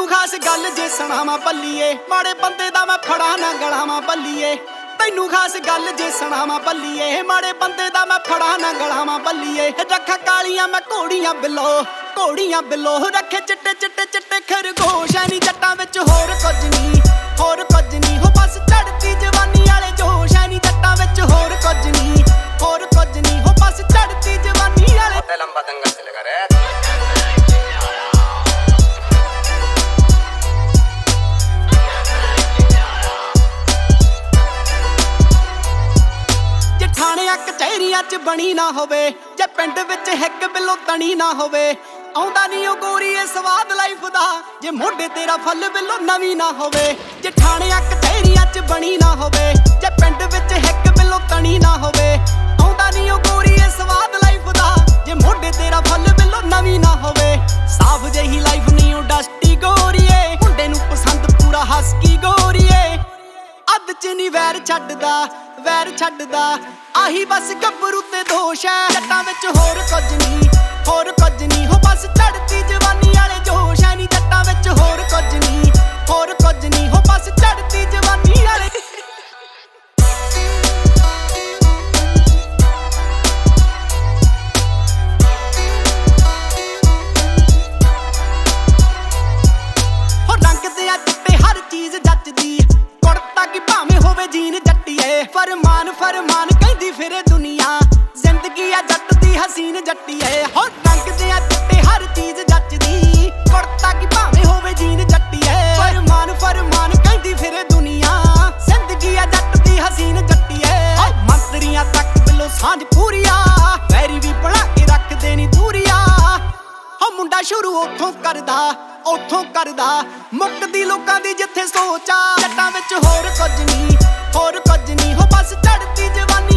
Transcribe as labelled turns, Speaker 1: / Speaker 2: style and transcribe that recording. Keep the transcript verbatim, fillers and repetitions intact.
Speaker 1: ਤੈਨੂੰ ਖਾਸ ਗੱਲ ਜੇ ਸੁਣਾਵਾਂ ਬੱਲੀਏ, ਮਾੜੇ ਬੰਦੇ ਦਾ ਮੈਂ ਫੜਾ ਨਾ ਗਲਾਵਾਂ ਬੱਲੀਏ। ਤੈਨੂੰ ਖਾਸ ਗੱਲ ਜੇ ਸੁਣਾਵਾਂ ਬੱਲੀਏ, ਮਾੜੇ ਬੰਦੇ ਦਾ ਮੈਂ ਫੜਾ ਨਾ ਗਲਾਵਾਂ ਬੱਲੀਏ। ਰੱਖਾਂ ਕਾਲੀਆਂ ਮੈਂ ਘੋੜੀਆਂ ਬਿੱਲੋ, ਘੋੜੀਆਂ ਬਿੱਲੋ ਰੱਖੇ ਚਿੱਟੇ ਚਿੱਟੇ ਚਿੱਟੇ ਖਰਗੋਸ਼। ਐ ਨੀ ਜੱਟਾਂ ਵਿੱਚ ਹੋਰ ਕੁਝ ਨਹੀਂ, ਹੋਰ ਕੁਝ ਨਹੀਂ ਹੋ ਬਸ ਚੜ੍ਹਦੀ ਜਵਾਨੀ ਵਾਲੇ ਜੋਸ਼। ਐ ਨੀ ਜੱਟਾਂ ਵਿੱਚ ਹੋਰ ਕੁਝ ਨਹੀਂ, ਹੋਰ ਕੁਝ ਨਹੀਂ ਹੋ ਬਸ ਚੜ੍ਹਦੀ ਜਵਾਨੀ ਵਾਲੇ।
Speaker 2: ਲੰਬਾ ਦੰਗਲ ਚਲੇਗਾ ਰੇ।
Speaker 1: ਥਾਣਿਆਂ ਕਚਹਿਰੀਆਂ ਚ ਬਣੀ ਨਾ ਹੋਵੇ, ਜੇ ਪਿੰਡ ਵਿੱਚ ਹਿੱਕ ਬਿੱਲੋ ਤਣੀ ਨਾ ਹੋਵੇ। ਆਉਂਦਾ ਨੀ ਉਹ ਗੋਰੀਏ ਸਵਾਦ ਲਾਈਫ ਦਾ, ਜੇ ਮੋਢੇ ਤੇਰਾ ਫੁੱਲ ਬਿੱਲੋ ਨਵੀਂ ਨਾ ਹੋਵੇ। ਜੇ ਥਾਣਿਆਂ ਕਚਹਿਰੀਆਂ ਚ ਬਣੀ ਨਾ ਹੋਵੇ, ਜੇ ਪਿੰਡ ਵਿੱਚ ਹਿੱਕ ਬਿੱਲੋ ਤਣੀ ਨਾ ਹੋਵੇ। ਆਉਂਦਾ ਨੀ ਉਹ ਗੋਰੀਏ ਸਵਾਦ ਲਾਈਫ ਦਾ, ਜੇ ਮੋਢੇ ਤੇਰਾ ਫੁੱਲ ਬਿੱਲੋ ਨਵੀਂ ਨਾ ਹੋਵੇ। ਸਾਫ ਜਿਹੀ ਲਾਈਫ ਨਹੀਂ ਉਹ ਡਸਟੀ ਗੋਰੀਏ, ਮੁੰਡੇ ਨੂੰ ਪਸੰਦ ਪੂਰਾ ਹਸਕੀ ਗੋਰੀਏ। ਅੱਧ ਚ ਨੀ ਵੈਰ ਛੱਡਦਾ, ਵੈਰ ਛੱਡਦਾ ਆਹੀ ਬਸ ਗੱਭਰੂ ਤੇ ਦੋਸ਼ ਐ। ਜੱਟਾਂ ਵਿੱਚ ਹੋਰ ਕੁਝ ਨਹੀਂ, ਹੋਰ ਕੁਝ ਨਹੀਂ ਹੋ ਬਸ ਚੜ੍ਹਦੀ ਜਵਾਨੀ ਵਾਲੇ ਜੋਸ਼। ਐ ਨੀ ਜੱਟਾਂ ਵਿੱਚ ਹੋਰ ਕੁਝ ਨਹੀਂ, ਹੋਰ ਕੁਝ ਨਹੀਂ ਹੋ ਬਸ ਚੜ੍ਹਦੀ ਜਵਾਨੀ ਵਾਲੇ। ਹੋ ਰੰਗ ਤੇ ਆ ਚਿੱਟੇ ਹਰ ਚੀਜ਼ ਜੱਚਦੀ, ਕੁੜਤਾ ਕੀ ਭਾਵੇਂ ਹੋਵੇ ਜੀਨ ਜੱਟੀਏ। ਫਰਮਾਨ ਫਰਮਾਨ ਕਹਿੰਦੀ ਫਿਰੇ ਦੁਨੀਆ, ਜ਼ਿੰਦਗੀ ਆ ਜੱਟ ਦੀ ਹਸੀਨ ਜੱਟੀਏ। ਹੋ ਰੰਗ ਦੇ ਆ ਚਿੱਟੇ ਹਰ ਚੀਜ਼ ਜੱਚਦੀ, ਕੁੜਤਾ ਕੀ ਭਾਵੇਂ ਹੋਵੇ ਜੀਨ ਜੱਟੀਏ। ਫਰਮਾਨ ਫਰਮਾਨ ਕਹਿੰਦੀ ਫਿਰੇ ਦੁਨੀਆ, ਜ਼ਿੰਦਗੀ ਆ ਜੱਟ ਦੀ ਹਸੀਨ ਜੱਟੀਏ। ਮੰਤਰੀਆਂ ਤੱਕ ਬਿੱਲੋ ਸਾਂਝ ਪੂਰੀ ਆ, ਵੈਰੀ ਵੀ ਬਣਾ ਕੇ ਰੱਖਦੇ ਨੀ ਦੂਰੀਆ। ਹੋ ਮੁੰਡਾ ਸ਼ੁਰੂ ਉੱਥੋਂ ਕਰਦਾ, ਉੱਥੋਂ ਕਰਦਾ ਮੁੱਕਦੀ ਲੋਕਾਂ ਦੀ ਜਿੱਥੇ ਸੋਚ ਆ। ਜੱਟਾਂ ਵਿੱਚ ਹੋਰ ਕੁਝ ਨਹੀਂ, ਹੋਰ ਕੁਝ ਨਹੀਂ ਹੋ ਬਸ ਚੜ੍ਹਦੀ ਜਵਾਨੀ